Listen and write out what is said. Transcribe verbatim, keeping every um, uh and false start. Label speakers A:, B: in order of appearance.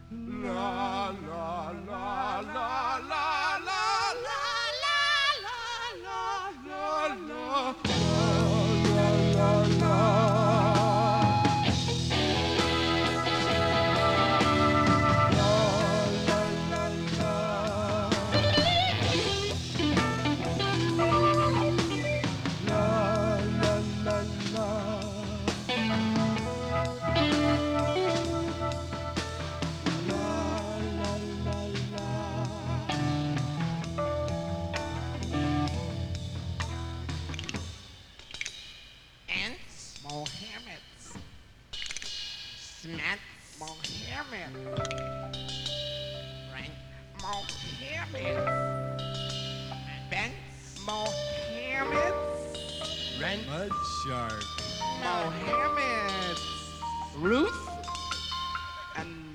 A: La la la la la la la la la la.
B: Ants, Mohammeds, Smith, Mohammed, Frank, Mohammed, Bence, Mohammed,
A: Rent. Mud shark.
B: Mohammed, Ruth,